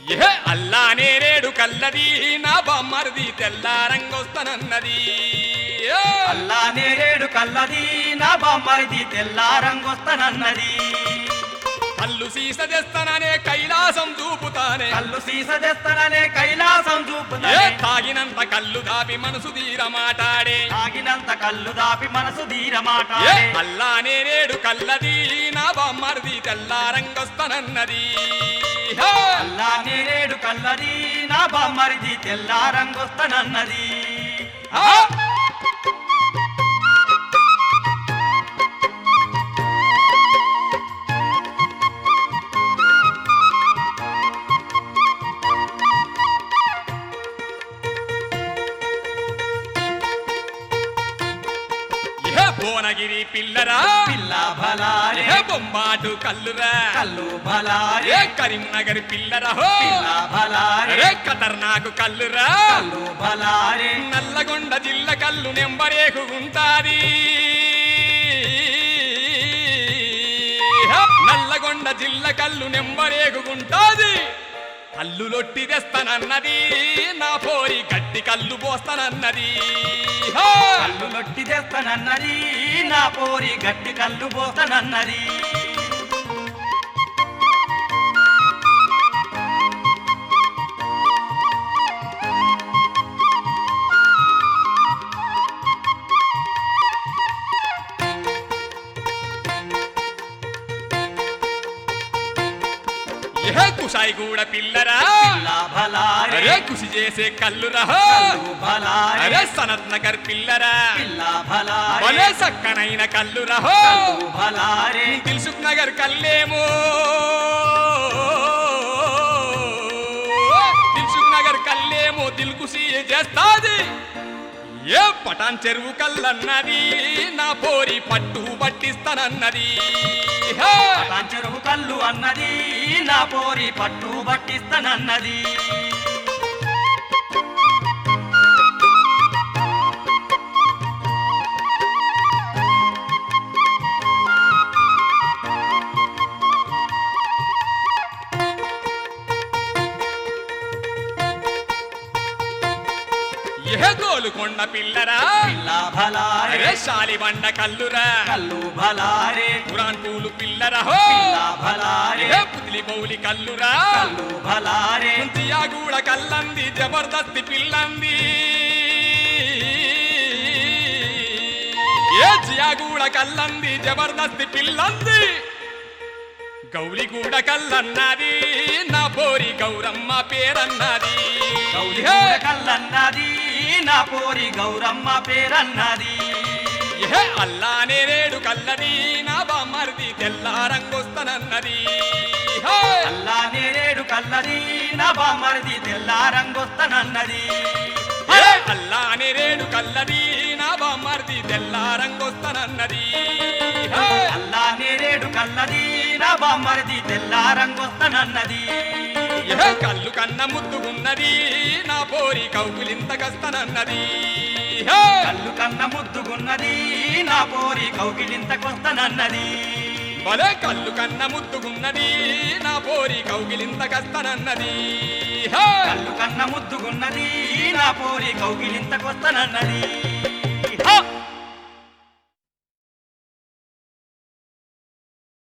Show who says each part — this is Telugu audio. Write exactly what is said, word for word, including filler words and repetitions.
Speaker 1: ఏ అల్లా నేరేడు కల్లది నా బామ్మర్ది తెల్లారంగొస్తానన్నది
Speaker 2: అల్లా నేరేడు కల్లది నా బామ్మర్ది తెల్లారంగొస్తానన్నది
Speaker 1: కల్లు సీస తెస్తాననే కైలాసం చూపుతానే
Speaker 2: కల్లు సీస తెస్తాననే కైలాసం
Speaker 1: ఏ
Speaker 2: చూపుతానే
Speaker 1: తాగినంత కల్లు దాపి మనసు తీర మాటాడే
Speaker 2: తాగినంత కల్లు దాపి మనసు
Speaker 1: ఏ
Speaker 2: ధీరమాటాడే
Speaker 1: అల్లా నేరేడు కల్లది నా బామ్మర్ది తెల్లారంగొస్తానన్నది
Speaker 2: అల్లా నేరేడు కల్లది నా బామ్మర్ది తెల్లారంగొస్తానన్నది
Speaker 1: ఏ భువనగిరి పిల్లరా
Speaker 2: పిల్ల భలారే
Speaker 1: ఏ బొంబాటు కల్లురా
Speaker 2: కల్లు భలారే
Speaker 1: ఏ కరీంనగర్ పిల్లరా హో
Speaker 2: పిల్ల భలారే
Speaker 1: రే ఖతర్నాకు కల్లురా
Speaker 2: కల్లు భలారే
Speaker 1: నల్లగొండ జిల్ల కల్లు నెంబరేకు ఉంటాది నల్లగొండ జిల్ల కల్లు నెంబరేగుంటాది కల్లు లొట్టి తెస్తానన్నది నా పోరి గట్టి కల్లు పోస్తానన్నది
Speaker 2: కల్లు లొట్టి తెస్తానన్నది నా పోరి గట్టి కల్లు పోతానన్నది
Speaker 1: ఏ కుషాయి కూడా పిల్లరా
Speaker 2: పిల్ల భలారే
Speaker 1: అరే కృషి చేసే కల్లురా
Speaker 2: కల్లు భలారే
Speaker 1: అరే సనత్ నగర్ పిల్లరా
Speaker 2: పిల్ల భలారే
Speaker 1: భలే సక్కనైన కల్లురా
Speaker 2: కల్లు భలారే
Speaker 1: దిల్సుఖ్ నగర్ కల్లేమో దిల్సుఖ్ నగర్ కల్లేమో దిల్కుసి చేస్తాది ఏ పటాన్ చెరువు కల్లన్నది నా పోరి పట్టు పట్టిస్తానన్నది
Speaker 2: చెరువు కల్లు అన్నది నా పోరి పట్టు పట్టిస్తానన్నది
Speaker 1: ఏ గోలుకొండ పిల్లరా
Speaker 2: పిల్ల భలారే
Speaker 1: అరే శాలిబండ కల్లురా
Speaker 2: కల్లు భలారే
Speaker 1: పురాన్ పూలు పిల్లరా
Speaker 2: పిల్ల భలారే
Speaker 1: ఏ పుదిలి బౌలి కల్లురా
Speaker 2: కల్లు భలారే
Speaker 1: జియాగూడ కల్లంది జబర్దస్తి పిల్లంది ఏ జియాగూడ కల్లంది జబర్దస్తి పిల్లంది గౌలిగూడ కల్లన్నది నా పోరి గౌరమ్మ పేరన్నది
Speaker 2: గౌలిగూడ కల్లన్నది నా పోరి గౌరమ్మ పేరన్నది
Speaker 1: ఏ అల్లా నేరేడు కల్లది నా బామ్మర్ది తెల్లారంగొస్తానన్నది
Speaker 2: అల్లా నేరేడు కల్లది నా బామ్మర్ది తెల్లారంగొస్తానన్నది
Speaker 1: ఏ అల్లా నేరేడు కల్లది నా బామ్మర్ది తెల్లారంగొస్తానన్నది
Speaker 2: అల్లా నేరేడు కల్లది నా బామ్మర్ది తెల్లారంగొస్తానన్నది
Speaker 1: ఏ కల్లు కన్న ముద్దుగున్నది నా పోరి కౌకులింతకస్తానన్నది
Speaker 2: కల్లు కన్న ముద్దుగున్నది నా పోరి కౌగిలింతకొస్తానన్నది
Speaker 1: భలే కల్లు కన్న ముద్దుగున్నది నా పోరి కౌగిలింతకస్తానన్నది
Speaker 2: కల్లు కన్న ముద్దుగున్నది నా పోరి కౌగిలింతకొస్తానన్నది